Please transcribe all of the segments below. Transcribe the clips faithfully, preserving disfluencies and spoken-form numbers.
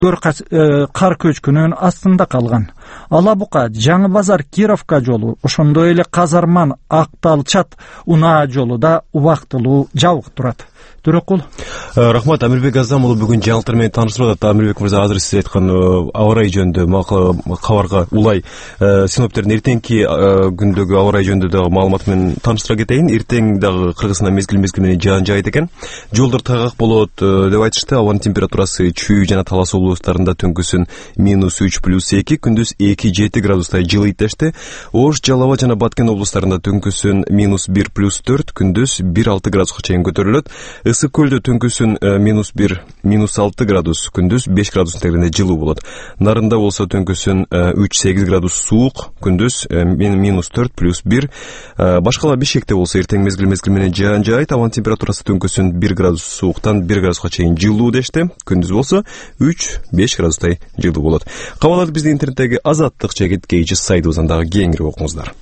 кар көчкүнүнүн астында калган. Ала Бука, Жаңы Базар, Кировка жолу, ошондой эле Казарман, Акталчат, Унаа жолу да убактылуу жабык турат. Төрөкул. Рахмат, Амирбек Азамулу бүгүн жаңылыктар менен тааныштырып атат. Амирбек мырза, азыр сиз айткан аба ырайы жөнүндө кабарга улай синоптиктердин эртеңки күндөгү аба ырайы жөнүндө дагы маалымат менен тааныштыра кетейин. Эртең дагы Кыргызстанда мезгил мезгил менен жаан жаайт экен. Жолдор тайгак болот деп айтышты. Абанын температурасы Чүй жана Талас облустарында түнкүсүн минус үч плюс эки, күндүз эки жети градустай жылыйт дешти. Ош, Жалал Абад жана Баткен облустарында түнкүсүн минус бир плюс төрт, күндүз бир алты градуска чейин көтөрүлөт. Ысык көлдө түнкүсүн минус бир, минус алты градус, күндүз беш градус тегеринде жылуу болот. Нарында болсо түнкүсүн үч сегиз градус суук, күндүз минус төрт плюс бир. Башкала Бишкекте болсо эртең мезгил мезгил менен жаан жаайт. Абанын температурасы түнкүсүн бир градус сууктан бир градуска чейин жылуу дешти. Күндүз болсо үч беш градустай жылуу болот. Кабарларды биздин интернеттеги Азаттык жегит кейчи сайтыбыздан дагы кеңири окуңуздар.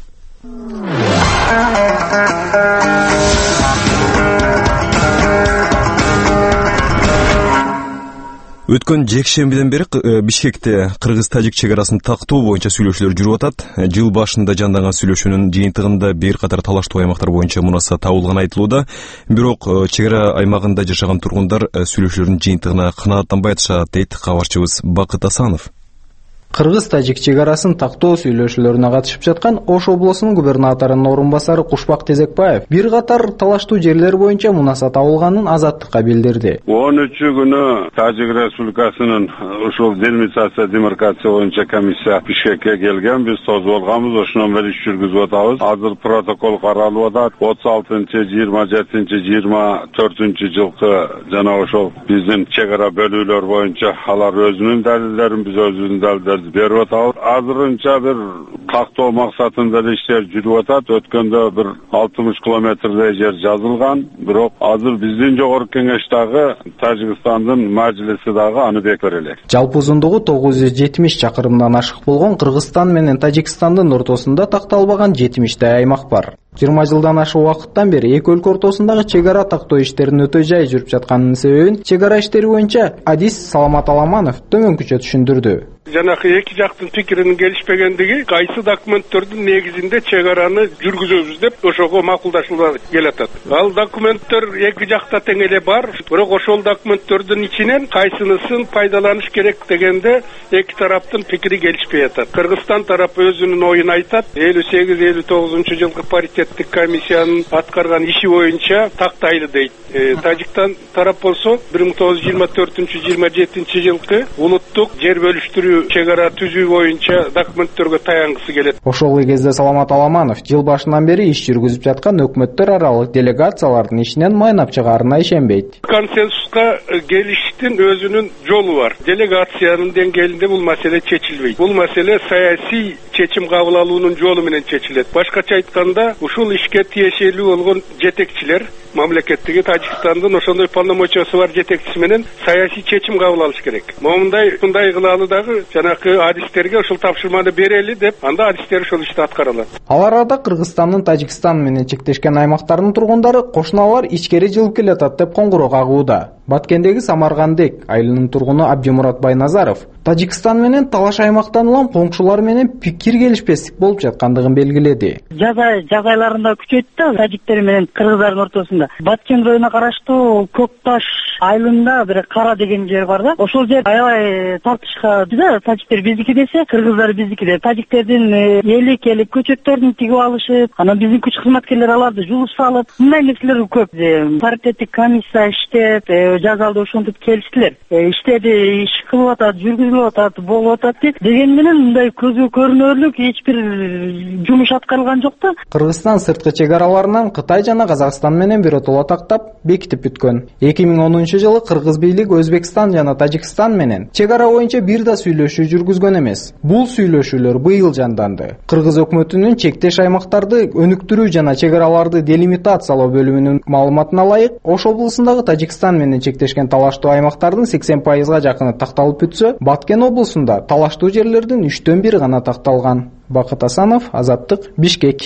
Өткөн жекшембиден бери Бишкекте Кыргыз-Тажик чек арасын тактоо боюнча сүйлөшүүлөр жүрүп атат. Жыл башында жандаган сүйлөшүүнүн жыйынтыгында бир катар талаштуу аймактар боюнча мунаса табылганы айтылууда. Бирок чек ара аймагында жашаган тургундар сүйлөшүүлөрдүн жыйынтыгына канааттанбай атышат, дейт кабарчыбыз Бакыт Асанов. Кыргыз-Тажик чек арасын тактоо сүйлөшүүлөрүнө катышып жаткан Ош облусунун губернаторунун орун басары Кушбак Тезекбаев бир катар талаштуу жерлер боюнча мунаса табылганын Азаттыкка билдирди. он үчү күнү Тажик Республикасынын ушул делимитация демаркация боюнча комиссия Бишкекке келген, биз тозуп алганбыз, ошондон бери иш жүргүзүп атабыз. Азыр протокол каралып атат. отуз алтынчы, жыйырма жетинчи, жыйырма төртүнчү жылкы жана ошол биздин чек ара бөлүүлөр боюнча алар өзүнүн далилдерин, биз өзүбүздүн далилдерибизди берип атабыз. Азырынча бир тактоо максатында иштер жүрүп атат. Өткөндө бир алтымыш километрдей жер жазылган, бирок азыр биздин жогорку кеңеш дагы Тажикстандын мажлиси дагы аны бекер элек. Жалпы узундугу тогуз жүз жетимиш чакырымдан ашык болгон Кыргызстан менен Тажикстандын ортосунда такталбаган жетимиштей аймак бар. жыйырма жылдан ашык убакыттан бери эки өлкө ортосундагы чек ара тактоо иштеринин өтө жай жүрүп жатканынын себебин чек ара иштери боюнча адис Саламат Аламанов төмөнкүчө түшүндүрдү. Жанагы эки жактын пикиринин келишпегендиги кайсы документтердин негизинде чек араны жүргүзөбүз деп ошого макулдашуулар келатат. Ал документтер эки жакта тең эле бар, бирок ошол документтердин ичинен кайсынысын пайдаланыш керек дегенде эки тараптын пикири келишпей атат. Кыргызстан тарапы өзүнүн оюн айтат. элүү сегиз элүү тогузунчу жылкы паритеттик комиссиянын аткарган иши боюнча тактайлы дейт. Тажиктан тарап болсо бир миң тогуз жүз жыйырма төртүнчү жыйырма жетинчи жылкы улуттук жер бөлүштүрүү чек ара түзүү боюнча документтерге таянгысы келет. Ошол кезде Саламат Аламанов жыл башынан бери иш жүргүзүп жаткан өкмөттөр аралык делегациялардын ишинен майнап чыгаарына ишенбейт. Консенсуска келиштин өзүнүн жолу бар. Делегациянын деңгээлинде бул маселе чечилбейт. Бул маселе саясий чечим кабыл алуунун жолу менен чечилет. Башкача айтканда, ушул ишке тиешелүү болгон жетекчилер мамлекеттиги Тажикстандын ошондой полномочиясы бар жетекчиси менен саясий чечим кабыл алыш керек. Момундай мындай кылалы дагы жанакы адистерге ошол тапшырманы берели деп, анда адистер ошол ишти аткаралат. Ал арада Кыргызстандын Тажикстан менен чектешкен аймактарынын тургундары кошуналар ичкери жылып келатат деп коңгуроо кагууда. Баткендеги Самаргандек айылынын тургуну Абдимурат Байназаров Тажикстан менен талаш аймактан улам коңшулар менен пикир келишпестик болуп жаткандыгын белгиледи. Жаз айларында күчөйт да тажиктер менен кыргыздардын ортосунда. Баткен районуна караштуу Көкташ айылында бир Кара деген жер бар да. Ошол жер аябай тартышка да, тажиктер биздики десе, кыргыздар биздики деп. Тажиктердин элик элик көчөттөрүн тигип алышып, анан биздин күч кызматкерлер аларды жулуп салып, мындай нерселер көп. Паритеттик комиссия иштеп, жазалды ошентип келиштилер. Иштеди, иш кылып атат, жүргүзүлүп атат, болуп атат деген менен мындай көзгө көрүнөрлүк эч бир жумуш аткарылган жок да. Кыргызстан сырткы чек араларынан Кытай жана Казакстан менен биротоло тактап бекитип бүткөн. эки миң онунчу жылы Кыргыз бийлиги Өзбекстан жана Тажикстан менен чек ара боюнча бир да сүйлөшүү жүргүзгөн эмес. Бул сүйлөшүүлөр быйыл жанданды. Кыргыз өкмөтүнүн чектеш аймактарды өнүктүрүү жана чек араларды делимитациялоо бөлүмүнүн маалыматына ылайык, Ош облусундагы Тажикстан менен чектешкен талаштуу аймактардын сексен пайызга жакыны такталып бүтсө, Баткен облусунда талаштуу жерлердин үчтөн бири гана такталган. Бакыт Асанов, Азаттык, Бишкек.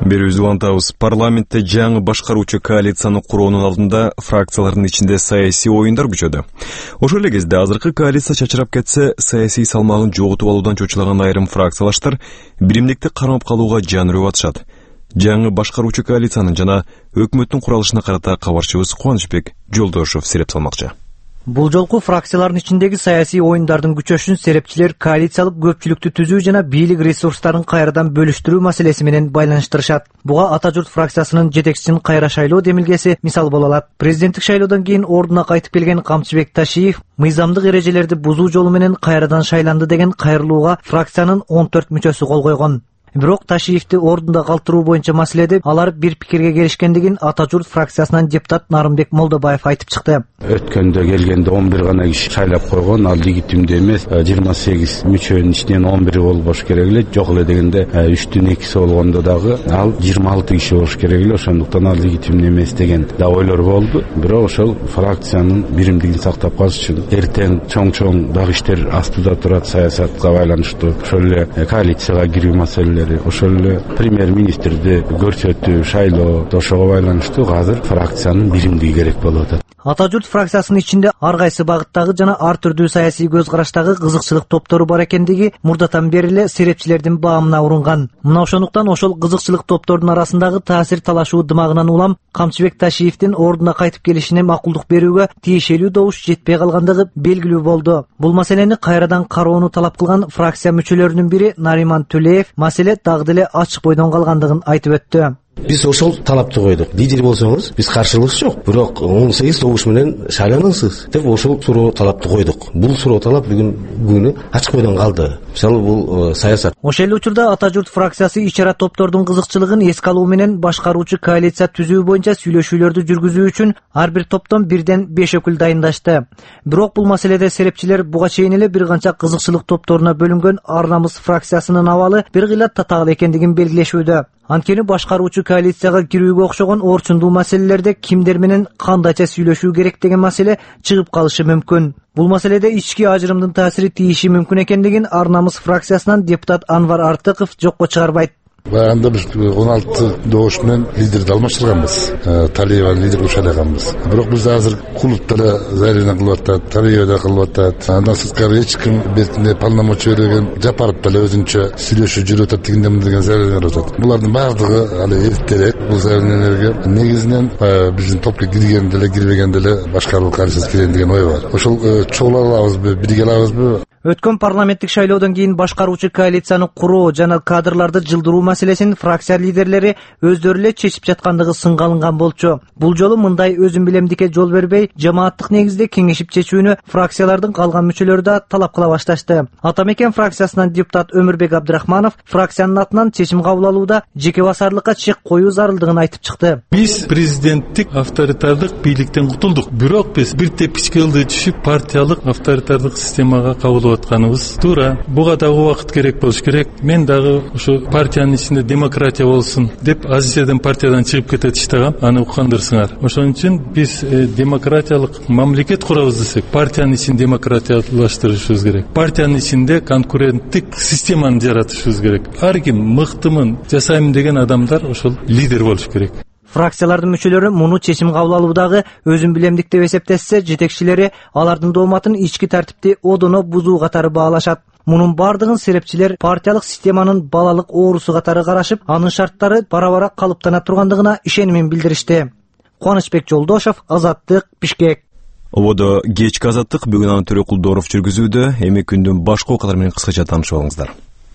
Берүүбүздү улантабыз. Парламентте жаңы башкаруучу коалицияны куроонун алдында фракциялардын ичинде саясий оюндар күчөдү. Ошол эле кезде азыркы коалиция чачырап кетсе, саясий салмагын жоготуп алуудан чочулаган айрым фракциялаштар биримдикти кармап калууга жан үрүп атышат. Жаңы башкаруучу коалициянын жана өкмөттүн куралышына карата кабарчыбыз Кубанычбек Жолдошов сереп салмакчы. Бул жолку фракциялардын ичиндеги саясий оюндардын күчөшүн серепчилер коалициялык көпчүлүктү түзүү жана бийлик ресурстарын кайрадан бөлүштүрүү маселеси менен байланыштырышат. Буга Ата журт фракциясынын жетекчисин кайра шайлоо демилгеси мисал боло алат. Президенттик шайлоодон кийин ордуна кайтып келген Камчыбек Ташиев мыйзамдык эрежелерди бузуу жолу менен кайрадан шайланды деген кайрылууга фракциянын он төрт мүчөсү кол койгон. Бирок Ташиевди ордунда калтыруу боюнча маселеде алар бир пикирге келишкендигин Ата журт фракциясынан депутат Нарымбек Молдобаев айтып чыкты. Өткөндө келгенде он бир гана киши шайлап койгон, ал легитимдүү эмес. жыйырма сегиз мүчөнүн ичинен он бири болбош керек эле. Жок эле дегенде үчтүн экиси болгондо дагы ал жыйырма алты киши болуш керек эле. Ошондуктан ал легитимдүү эмес деген да ойлор болду. Бирок ошол фракциянын биримдигин сактап калыш үчүн эртең чоң-чоң дагы иштер астында турат, саясатка байланыштуу. Ошол эле коалицияга кирүү маселелери, ошол эле премьер-министрди көрсөтүү, шайлоо, ошого байланыштуу азыр фракциянын биримдиги керек болуп атат. Ата журт фракциясынын ичинде ар кайсы багыттагы жана ар түрдүү саясий көз караштагы кызыкчылык топтору бар экендиги мурдатан бери эле серепчилердин баамына урунган. Мына ошондуктан ошол кызыкчылык топтордун арасындагы таасир талашуу дымагынан улам Камчыбек Ташиевдин ордуна кайтып келишине макулдук берүүгө тиешелүү добуш жетпей калгандыгы белгилүү болду. Бул маселени кайрадан кароону талап кылган фракция мүчөлөрүнүн бири Нариман Төлеев маселе дагы деле ачык бойдон калгандыгын айтып өттү. Биз ошол талапты койдук. Лидер болсоңуз, биз каршылыгыбыз жок. Бирок он сегиз добуш менен шайланыңыз деп ошол суроо талапты койдук. Бул суроо талап бүгүн күнү ачык бойдон калды. Мисалы бул саясат. Ошол эле учурда Ата журт фракциясы ичара топтордун кызыкчылыгын эске алуу менен башкаруучу коалиция түзүү боюнча сүйлөшүүлөрдү жүргүзүү үчүн ар бир топтон бирден беш өкүл дайындашты. Бирок бул маселеде серепчилер буга чейин эле бир канча кызыкчылык топторуна бөлүнгөн Ар намыс фракциясынын абалы бир кыйла татаал экендигин белгилешүүдө. Анткени башкаруучу коалицияга кирүүгө окшогон орчундуу маселелерде кимдер менен кандайча сүйлөшүү керек деген маселе чыгып калышы мүмкүн. Бул маселеде ички ажырымдын таасири тийиши мүмкүн экендигин Ар намыс фракциясынан депутат Анвар Артыков жокко чыгарбайт. Баягында биз он алты добуш менен лидерди алмаштырганбыз. Талиеваны лидер кылып шайлаганбыз. Бирок биз азыр Кулов деле заявление кылып атат, Талиев да кылып атат. Андан сырткары эч ким бетине полномочия берген Жапаров деле өзүнчө сүйлөшүп жүрүп атат дегендем деген заявление кылып атат. Булардын бардыгы али эртерээк бул заявлениелерге негизинен биздин топко кирген деле кирбеген деле башкаруу коалициясы кирген деген ой бар. Ошол чогула алабызбы, бирге алабызбы? Өткөн парламенттик шайлоодон кийин башкаруучу коалицияны куруу жана кадрларды жылдыруу маселесин фракция лидерлери өздөрү эле чечип жаткандыгы сынга алынган болчу. Бул жолу мындай өзүн билемдикке жол бербей, жамааттык негизде кеңешип чечүүнү фракциялардын калган мүчөлөрү да талап кыла башташты. Ата мекен фракциясынан депутат Өмүрбек Абдрахманов фракциянын атынан чечим кабыл алууда жеке басарлыкка чек коюу зарылдыгын айтып чыкты. Биз президенттик авторитардык бийликтен кутулдук. Бирок биз бир тепкичке ылдый түшүп партиялык авторитардык системага кабыл атканыбыз туура. Буга дагы убакыт керек болуш керек. Мен дагы ошо партиянын ичинде демократия болсун деп азиз элден партиядан чыгып кетет иштагам, аны уккандырсыңар. Ошон үчүн биз э, демократиялык мамлекет курабыз десек, партиянын ичин демократиялаштырышыбыз керек. Партиянын ичинде конкуренттик системаны жаратышыбыз керек. Ар ким мыктымын жасайм деген адамдар ошол лидер болуш керек. Фракциялардын мүчөлөрү муну чечим кабыл алуудагы өзүн билемдик деп эсептешсе, жетекчилери алардын дооматын ички тартипти одоно бузуу катары баалашат. Мунун бардыгын серепчилер партиялык системанын балалык оорусу катары карашып, анын шарттары бара-бара калыптана тургандыгына ишенимин билдиришти. Кубанычбек Жолдошов, Азаттык, Бишкек. Ободо кечки Азаттык бүгүн аны Төрө Кулдоров жүргүзүүдө. Эми күндүн башка окуялары менен кыскача таанышып алыңыздар.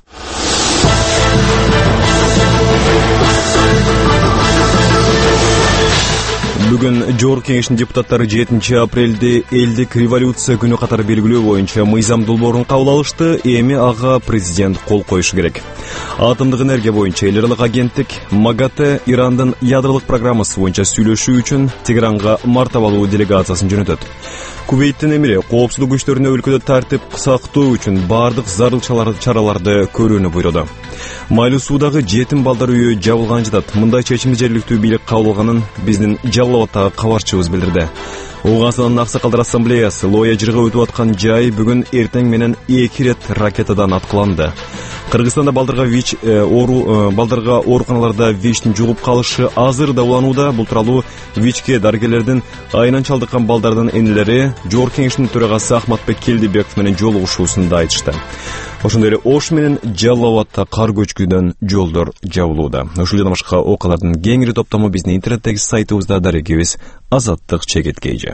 Бүгүн Жогорку Кеңештин депутаттары жетинчи апрелди элдик революция күнү катары белгилөө боюнча мыйзам долбоорун кабыл алышты. Эми ага президент кол коюшу керек. Атомдук энергия боюнча эл аралык агенттик МАГАТЭ Ирандын ядролук программасы боюнча сүйлөшүү үчүн Тегеранга мартабалуу делегациясын жөнөтөт. Кувейттин эмири коопсуздук күчтөрүнө өлкөдө тартип сактоо үчүн бардык зарыл чараларды көрүүнү буйруду. Майлуу суудагы жетим балдар үйү жабылган жатат. Мындай чечимди жергиликтүү бийлик кабыл алганын биздин Жалал-Абадтагы кабарчыбыз билдирди. Ооганстанын Аксакалдар ассамблеясы Лоя жырга өтүп аткан жай бүгүн эртең менен эки рет ракетадан аткыланды. Кыргызстанда балдарга ВИЧ оору балдарга ооруканаларда ВИЧтин жугуп калышы азыр да уланууда. Бул тууралуу ВИЧке дарыгерлердин айынан чалдыккан балдардын энелери Жогорку Кеңештин төрагасы Ахматбек Келдибеков менен жолугушуусунда айтышты. Ошондой эле Ош менен Жалал Абадта кар көчкүдөн жолдор жабылууда. Ушул жана башка окуялардын кеңири топтому биздин интернеттеги сайтыбызда дарегибиз Азаттык чегеткейжи.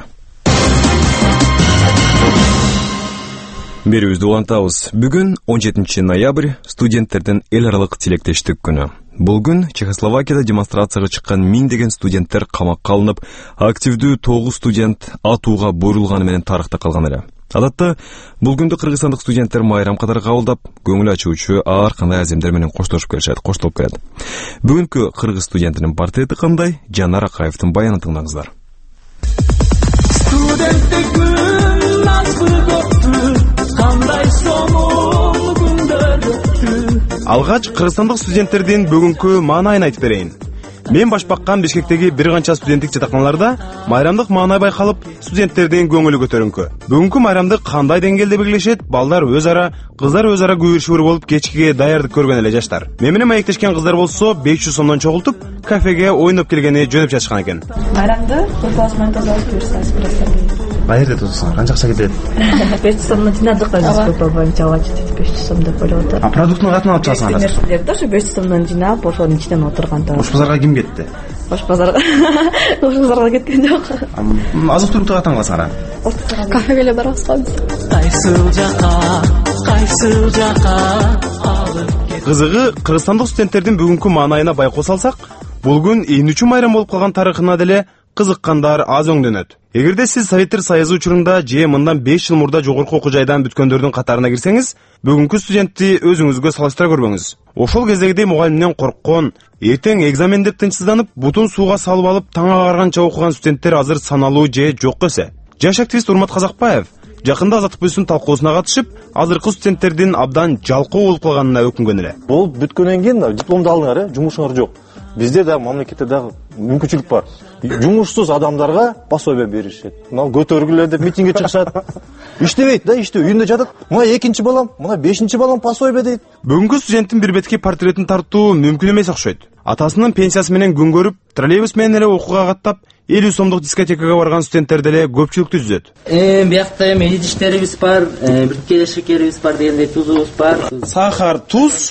Берүүбүздү улантабыз. Бүгүн он жетинчи ноябрь студенттердин эл аралык тилектештик күнү. Бул күн Чехословакияда демонстрацияга чыккан миңдеген студенттер камакка алынып, активдүү тогуз студент атууга буйрулганы менен тарыхта калган эле. Адатта бул күндү кыргызстандык студенттер майрам катары кабылдап, көңүл ачуучу ар кандай аземдер менен коштошуп келишет, коштолуп келет. Бүгүнкү кыргыз студентинин портрети кандай? Жанар Акаевдин баянын тыңдаңыздар. Студенттик күн назгы көптү, кандай сонун күндөр өттү. Алгач кыргызстандык студенттердин бүгүнкү маанайын айтып берейин. Мен баш баккан Бишкектеги бир канча студенттик жатаканаларда майрамдык маанай байкалып, студенттердин көңүлү көтөрүңкү. Бүгүнкү майрамды кандай деңгээлде белгилешет? Балдар өз ара, кыздар өз ара күбүр-шүбүр болуп кечкиге даярдык көргөн эле жаштар. Мен менен маектешкен кыздар болсо беш жүз сомдон чогултуп, кафеге ойноп келгени жөнөп жатышкан экен. Майрамды кыркыласынан тазалап берсеңиз. Кайерде тосуңар? Канча акча кетет? беш жүз сомдон жинадык өзүбүз боюнча алып жетет беш жүз сом деп ойлоп атат. А продуктун катынан алып чыгасыңар? Нерселерди ошо беш жүз сомдон жинап, ошонун ичинен отурганда. Ош базарга ким кетти? Ош базарга. Ош базарга кеткен жок. Азык түлүктү катан кыласыңар? Кафеге эле барабыз. Кайсыл жака, кайсыл жака алып. Кызыгы, кыргызстандык студенттердин бүгүнкү маанайына байкоо салсак, бул күн эң үчүн майрам болуп калган тарыхына деле кызыккандар аз өңдөнөт. Эгерде сиз Советтер Союзу учурунда же мындан беш жыл мурда жогорку окуу жайдан бүткөндөрдүн катарына кирсеңиз, бүгүнкү студентти өзүңүзгө салыштыра көрбөңүз. Ошол кездегидей мугалимден корккон, эртең экзамен деп тынчсызданып, бутун сууга салып алып, таң агарганча окуган студенттер азыр саналуу же жок эсе. Жаш активист Урмат Казакбаев жакында Азаттык бүсүн талкуусуна катышып, азыркы студенттердин абдан жалкоо болуп калганына өкүнгөн эле. Бул бүткөндөн кийин дипломду алдыңар, э, жумушуңар жок. Бизде да мамлекетте дагы мүмкүнчүлүк бар. Жумушсуз адамдарга пособие беришет. Мына көтөргүлөр деп митингге чыгышат. Иштебейт да, иште үйүндө жатат. Мына экинчи балам, мына бешинчи балам пособие дейт. Бүгүнкү студенттин бир бетке портретин тартуу мүмкүн эмес окшойт. Атасынын пенсиясы менен күн көрүп, троллейбус менен эле окууга каттап, элүү сомдук дискотекага барган студенттер деле көпчүлүктү түзөт. Э, биякта эми идиштерибиз бар, бирке шекерибиз бар дегендей, тузубуз бар. Сахар, туз,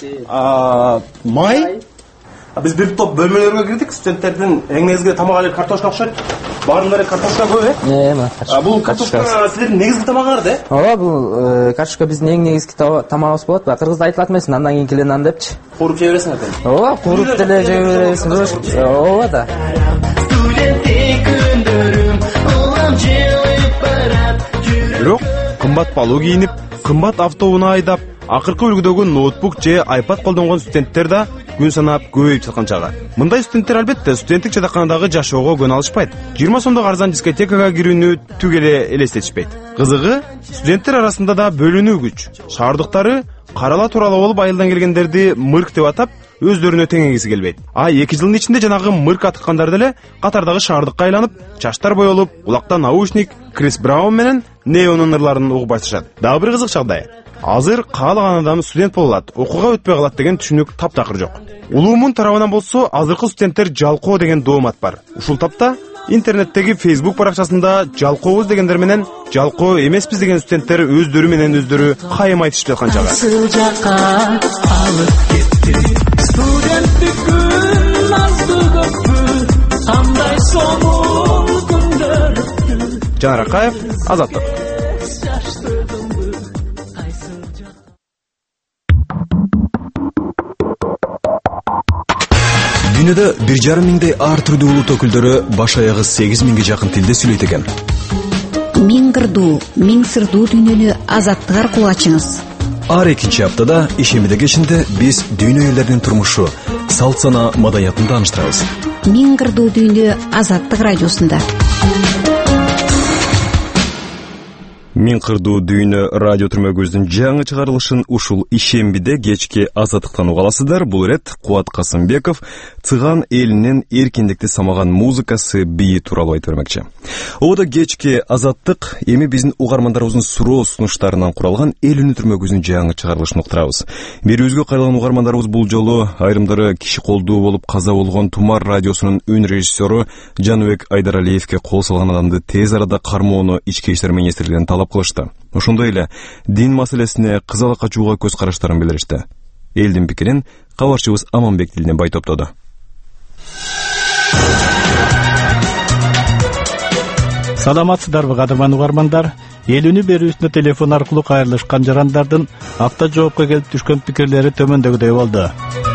май. Биз бир топ бөлмөлөргө кирдик, студенттердин эң негизги тамагы картошка окшойт. Баарынын бери картошка көп, э? Э, мына картошка. А бул картошка силердин негизги тамагыңар да? Ооба, бул картошка биздин эң негизги тамагыбыз болот. Баа кыргызда айтылат эмес, андан кийин келе нан депчи. Кууруп жей бересиңер экен. Ооба, кууруп деле жей бересиңер. Ооба да. Бирок кымбат балуу кийинип, кымбат автоунаа айдап, акыркы үлгүдөгү ноутбук же iPad колдонгон студенттер да күн санап көбөйүп жаткан чагы. Мындай студенттер албетте студенттик жатаканадагы жашоого көнө алышпайт. жыйырма сомдук арзан дискотекага кирүүнү түк эле элестетишпейт. Кызыгы, студенттер арасында да бөлүнүү күч. Шаардыктары карала турала болуп айылдан келгендерди мырк деп атап, өздөрүнө теңегиси келбейт. А эки жылдын ичинде жанагы мырк атыккандар деле катардагы шаардыкка айланып, чачтар боелуп, улакта наушник, Крис Браун менен Неонун ырларын угуп башташат. Дагы бир кызык жагдай. Азыр каалаган адам студент боло алат, окууга өтпөй калат деген түшүнүк таптакыр жок. Улуумун тарабынан болсо, азыркы студенттер жалкоо деген доомат бар. Ушул тапта интернеттеги Facebook баракчасында жалкообуз дегендер менен жалкоо эмеспиз деген студенттер өздөрү менен өздөрү кайым айтышып жаткан чагы. Студенттик күн азды көппү, кандай сонун күндөр. Жанар Акаев, Азаттык. Дүйнөдө бир жарым миңдей ар түрдүү улут өкүлдөрү баш аягы сегиз миңге жакын тилде сүйлөйт экен. Миң кырдуу, миң сырдуу дүйнөнү Азаттык аркылуу ачыңыз. Ар экинчи аптада ишемиде кечинде биз дүйнө элдеринин турмушу, салт сана, маданиятын тааныштырабыз. Миң кырдуу дүйнө Азаттык радиосунда. Мин кырдуу дүйнө радио түрмөгүбүздүн жаңы чыгарылышын ушул ишембиде кечки Азаттыктан угаласыздар. Бул ирет Кубат Касымбеков Цыган элинин эркиндикти самаган музыкасы бии тууралуу айтып бермекчи. Обода кечки Азаттык эми биздин угармандарыбыздын суроо сунуштарынан куралган эл үнү түрмөгүбүздүн жаңы чыгарылышын уктурабыз. Берүүбүзгө кайрылган угармандарыбыз бул жолу айрымдары киши колдуу болуп каза болгон Тумар радиосунун үн режиссеру Жаныбек Айдаралиевке кол салган адамды тез арада кармоону ички иштер министрлигинен талап кылышты. Ошондой эле дин маселесине кызала качууга көз караштарын билдиришти. Элдин пикирин кабарчыбыз Аманбек Дилден бай топтоду. Саламатсыздарбы кадырман угармандар? Эл үнү берүүсүнө телефон аркылуу кайрылышкан жарандардын авто жоопко келип түшкөн пикирлери төмөндөгүдөй болду.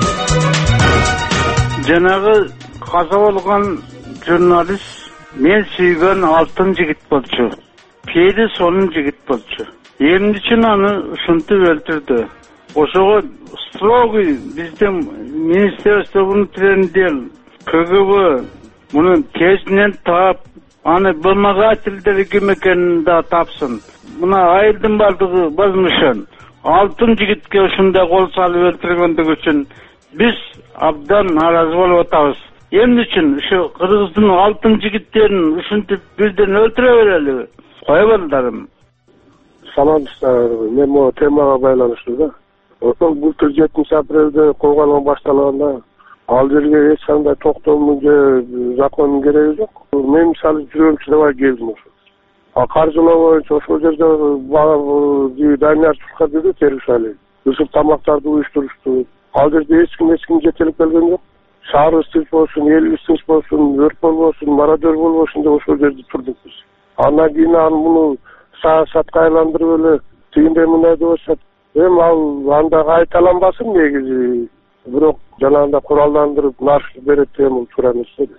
Жанагы каза болгон журналист мен сүйгөн алтын жигит болчу. Пейли сонун жигит болчу. Эмне үчүн аны ушинтип өлтүрдү? Ошого строгий биздин министерство внутренних дел, КГБ муну тезинен таап, аны вымогательдер ким экенин да тапсын. Мына айылдын бардыгы возмущен. Алтын жигитке ушундай кол салып өлтүргөндүгү үчүн биз абдан нааразы болуп атабыз. Эмне үчүн ушу кыргыздын алтын жигиттерин ушинтип бирден өлтүрө берели? Кой балдарым. Саламатсыздар. Мен могу темага байланыштуу да. Ошол былтыр жетинчи апрелде кол башталганда ал жерге эч кандай токтоомдун же закондун кереги жок. Мен мисалы жүрөм чыдабай келдим ошо. А каржылоо боюнча ошол жерде Данияр Чуркадиди Теришали. Ушул тамактарды уюштурушту. Ал жерде эч ким эч ким жетелип келген жок. Шаарыбыз тынч болсун, элибиз тынч болсун, өрт болбосун, мародер болбосун деп ошол жерде турдук биз. Андан кийин аны муну саатка айландырып эле тигиндей мындай деп атышат. Эми ал анда кайталанбасын негизи. Бирок жанагындай куралдандырып наркотик берет деген бул туура эмес да.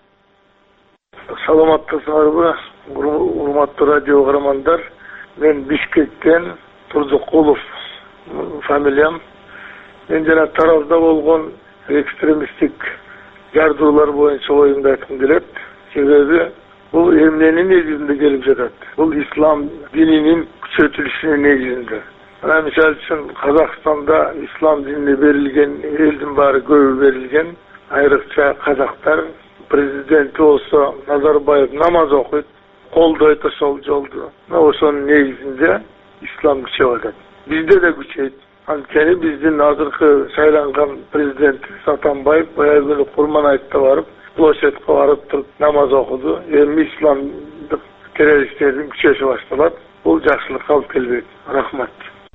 Саламаттасыздарбы, урматтуу радио угармандар. Мен Бишкектен Турдукулов фамилиям. Мен жана Таразда болгон экстремисттик жардуулар боюнча оюмду айткым келет. Себеби бул эмненин негизинде келип жатат? Бул ислам дининин күчөтүлүшүнүн негизинде. Мына мисалы үчүн Казакстанда ислам динине берилген элдин баары көбү берилген. Айрыкча казактар президенти болсо Назарбаев намаз окуйт, колдойт ошол жолду. Мына ошонун негизинде ислам күчөп атат. Бизде да күчөйт. Анткени биздин азыркы шайланган президентибиз Атамбаев баягы күнү Курманайытта барып, площадька барып туруп намаз окуду. Эми исламдык террористтердин күчөшү башталат. Бул жакшылыкка алып келбейт. Рахмат.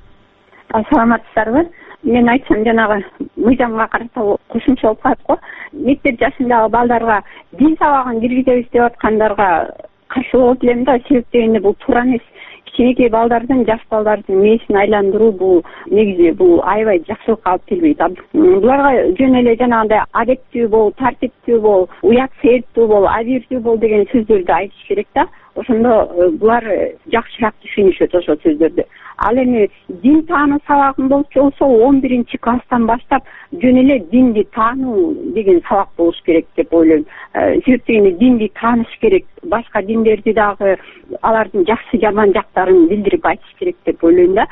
Саламатсыздарбы? Мен айтсам жанагы мыйзамга карата кошумча болуп калат го. Мектеп жашындагы балдарга дин сабагын киргизебиз деп аткандарга каршы болот элем да, себеп дегенде бул туура эмес. Кичинекей балдардын, жаш балдардын мээсин айландыруу бул негизи бул аябай жакшылыкка алып келбейт. Буларга жөн эле жанагындай адептүү бол, тартиптүү бол, уят сыйырттуу бол, абийирдүү бол деген сөздөрдү айтыш керек да. Ошондо булар жакшыраак түшүнүшөт ошол сөздөрдү. Ал эми дин таануу сабагын болчу болсо он биринчи класстан баштап жөн эле динди таануу деген сабак болуш керек деп ойлойм. Себеп дегенде динди тааныш керек, башка диндерди дагы алардын жакшы жаман жактарын билдирип айтыш керек деп ойлойм да.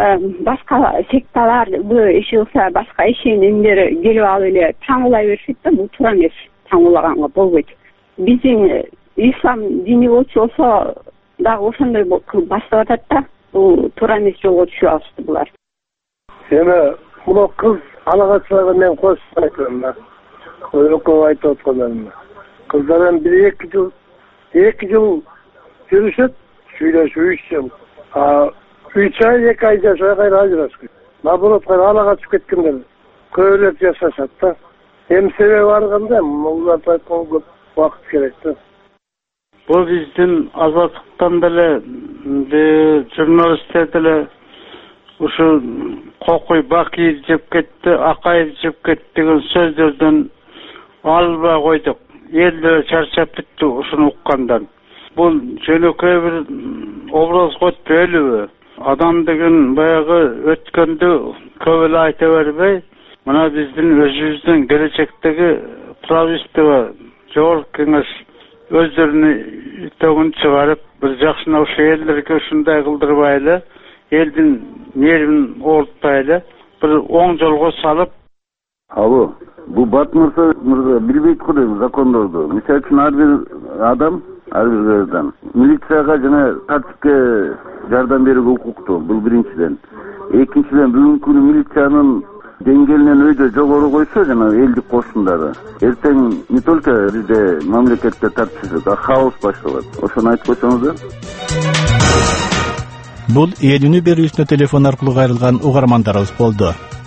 Башка секталар бул ишилса башка ишенимдер келип алып эле таңуулай беришет да, бул туура эмес. Таңуулаганга болбойт. Биздин ислам дини болчу болсо дагы ошондой баштап атат да. Бул туура эмес жолго түшүп алышты булар. Эми мына кыз алагачыларга мен кошуп айтам да. Экөө айтып аткандарым. Кыздар бир эки жыл эки жыл жүрүшөт, сүйлөшүп ишчем. А үч ай эки ай жашай кайра ажырашып. Наоборот, кайра алагачып кеткендер көбүрөөк жашашат да. Эми себеби бар кандай? Уларды айтканга көп убакыт керек да. Бул биздин Азаттыктан деле, журналисттер деле ушу кокуй бакиев жеп кетти, акайып жеп кетти деген сөздөрдөн албай койдук. Элдер чарчап бүттү ушуну уккандан. Бул жөнөкөй бир образго өтпөйлүбү? Адам деген баягы өткөндү көп эле айта бербей, мына биздин өзүбүздүн келечектеги правительство, жогорку кеңеш өздөрүнүн итөгүн чыгарып, Biz жакшына ошо элдерге ушундай кылдырбайлы, элдин нервин оорутпайлы, bir оң жолго салып. Алло, бул Батмырза мырза билбейт го дейм закондорду. Мисалы үчүн ар бир адам, ар бир адам милицияга жана тартипке жардам берүүгө укуктуу. Бул биринчиден. Экинчиден, бүгүнкү күнү милициянын деңгээлинен өйдө жогору койсо жана элдик кошундары эртең не только бизде мамлекетте тартипсиздик, а хаос башталат. Ошону айтып койсоңуздар. Бул элүүнү берүүсүнө телефон аркылуу кайрылган угармандарыбыз болду.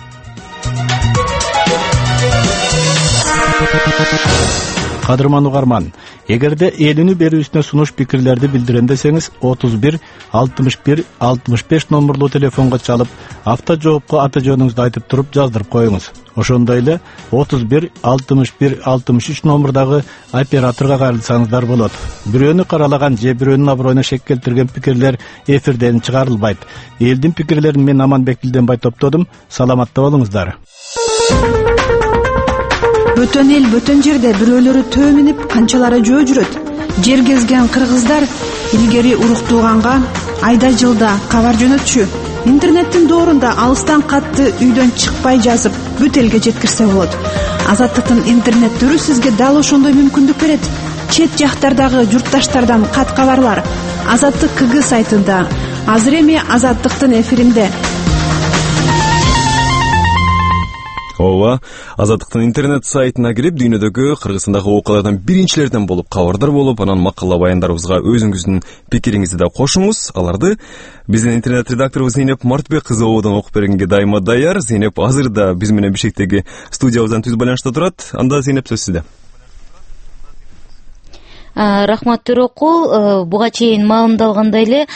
Кадырман угарман, эгерде элүүнү берүүсүнө сунуш пикирлерди билдирем десеңиз отуз бир алтымыш бир алтымыш беш номерлуу телефонго чалып, авто жоопко аты жөнүңүздү айтып туруп жаздырып коюңуз. Ошондой эле отуз бир алтымыш бир алтымыш үч номердагы операторго кайрылсаңыздар болот. Бирөөнү каралаган же бирөөнүн аброюна шек келтирген пикирлер эфирден чыгарылбайт. Элдин пикирлерин мен Аманбек Дилденбай топтодум. Саламатта болуңуздар. Бөтөн эл бөтөн жерде бирөөлөрү төө минип, канчалары жөө жүрөт. Жер кезген кыргыздар илгери уруктууганга айда жылда кабар жөнөтчү. Интернеттин доорунда алыстан катты үйдөн чыкпай жазып, бүт элге жеткирсе болот. Азаттыктын интернет түрү сизге дал ошондой мүмкүндүк берет. Чет жактардагы журтташтардан кат кабарлар Азаттык КГ сайтында. Азыр эми Азаттыктын эфиринде. Ооба, Азаттыктын интернет сайтына кирип, дүйнөдөгү Кыргызстандагы окуялардан биринчилерден болуп, кабардар болуп, анан макала баяндарыбызга өзүңүздүн пикириңизди да кошуңуз. Аларды биздин интернет редакторубуз Зейнеп Мартбек кызы ободон окуп бергенге дайыма даяр. Зейнеп азыр да биз менен Бишкектеги студиябыздан түз байланышта турат. Анда Зейнеп сөз сизде. Рахмат Төрөкул, буга чейин маалымдалгандай эле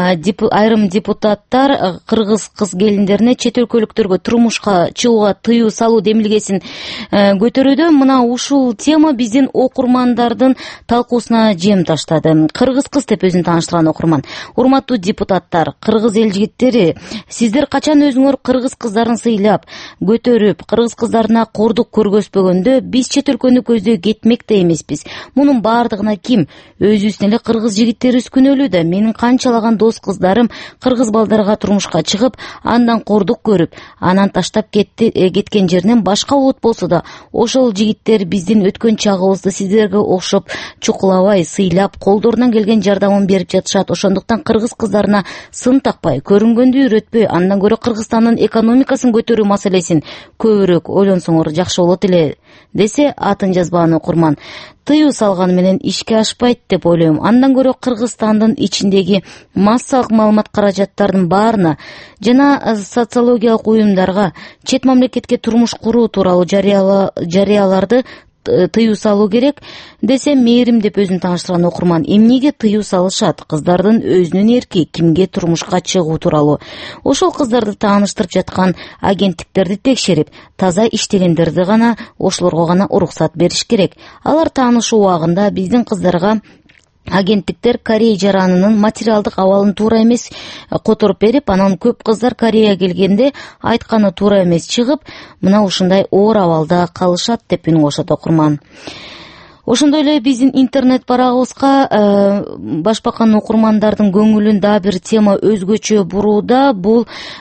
айрым депутаттар кыргыз кыз келиндерине чет өлкөлүктөргө турмушка чыгууга тыюу салуу демилгесин көтөрүүдө. Мына ушул тема биздин окурмандардын талкуусуна жем таштады. Кыргыз кыз деп өзүн тааныштырган окурман: урматтуу депутаттар, кыргыз эл жигиттери, сиздер качан өзүңөр кыргыз кыздарын сыйлап, көтөрүп, кыргыз кыздарына кордук көргөзбөгөндө биз чет өлкөнү көздөй кетмек да эмеспиз. Мунун баардыгы ким? Өзүбүздүн эле кыргыз жигиттерибиз күнөөлүү да. Менин канчалаган дос кыздарым кыргыз балдарга турмушка чыгып, андан кордук көрүп, анан таштап кетти, кеткен жеринен башка улут болсо да, ошол жигиттер биздин өткөн чагыбызды сиздерге окшоп чукулабай, сыйлап, колдорунан келген жардамын берип жатышат. Ошондуктан кыргыз кыздарына сын такпай, көрүнгөндү үйрөтпөй, андан көрө Кыргызстандын экономикасын көтөрүү маселесин көбүрөөк ойлонсоңор жакшы болот эле, десе атын жазбаган окурман. Тыюу салганы менен ишке ашпайт деп ойлойм. Андан көрө Кыргызстандын ичиндеги массалык маалымат каражаттарынын баарына жана социологиялык уюмдарга чет мамлекетке турмуш куруу тууралуу жарыяларды тыюу салуу керек, десе мээрим деп өзүн тааныштырган окурман. Эмнеге тыюу салышат? Кыздардын өзүнүн эрки кимге турмушка чыгуу тууралуу. Ошол кыздарды тааныштырып жаткан агенттиктерди текшерип, таза иштегендерди гана, ошолорго гана уруксат бериш керек. Алар таанышуу убагында биздин кыздарга агенттиктер Корея жаранынын материалдык абалын туура эмес которуп берип, анан көп кыздар Кореяга келгенде айтканы туура эмес чыгып, мына ушундай оор абалда калышат деп үн кошот окурман. Ошондой эле биздин интернет барагыбызга башбакан окурмандардын көңүлүн да бир тема өзгөчө бурууда. Бул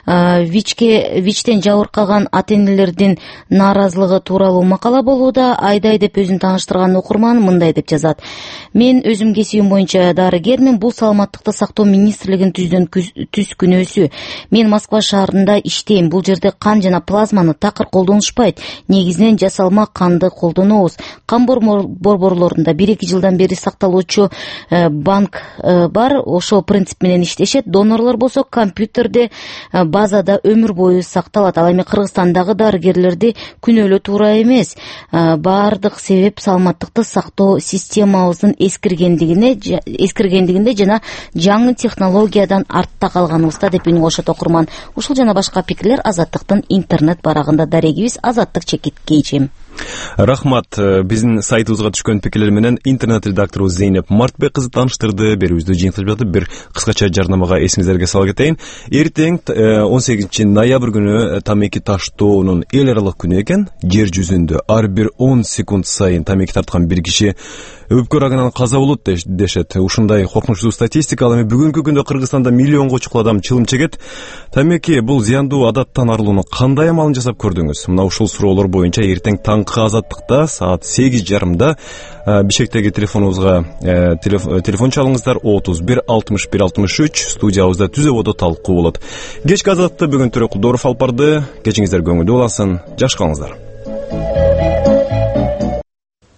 ВИЧке ВИЧтен жабыркаган ата-энелердин нааразылыгы тууралуу макала болууда. Айдай деп өзүн тааныштырган окурман мындай деп жазат: мен өзүм кесибим боюнча дарыгермин. Бул саламаттыкты сактоо министрлигинин түздөн түз күнөөсү. Мен Москва шаарында иштейм. Бул жерде кан жана плазманы такыр колдонушпайт. Негизинен жасалма канды колдонобуз. Кан борборлорунда бир эки жылдан бери сакталуучу банк бар. Ошол принцип менен иштешет. Донорлор болсо компьютерде базада өмүр бою сакталат. Ал эми Кыргызстандагы дарыгерлерди күнөөлөө туура эмес. Баардык себеп саламаттыкты сактоо системабыздын эскиргендигине эскиргендигинде жана жаңы технологиядан артта калганыбызда деп үн кошот окурман. Ушул жана башка пикирлер Азаттыктын интернет барагында. Дарегибиз Азаттык чекит кейчим. Рахмат. Биздин сайтыбызга түшкөн пикирлер менен интернет редакторубуз Зейнеп Мартбек кызы тааныштырды. Берүүбүздү жыйынтыктап жатып бир кыскача жарнамага эсиңиздерге сала кетейин. Эртең он сегизинчи ноябрь күнү тамеки таштоонун эл аралык күнү экен. Жер жүзүндө ар бир он секунд сайын тамеки тарткан бир киши өпкө рагынан каза болот дешет. Ушундай коркунучтуу статистика. Ал эми бүгүнкү күндө Кыргызстанда миллионго чукул адам чылым чегет. Тамеки, бул зыяндуу адаттан арылуунун кандай амалын жасап көрдүңүз? Мына ушул суроолор боюнча эртең таңкы Азаттыкта саат сегиз жарымда Бишкектеги телефонубузга телефон чалыңыздар. отуз бир алтымыш бир алтымыш үч студиябызда түзөбодо талкуу болот. Кечки Азаттыкты бүгүн Төрөкулдоров алып барды. Кечиңиздер көңүлдүү боласың. Жакшы калыңыздар.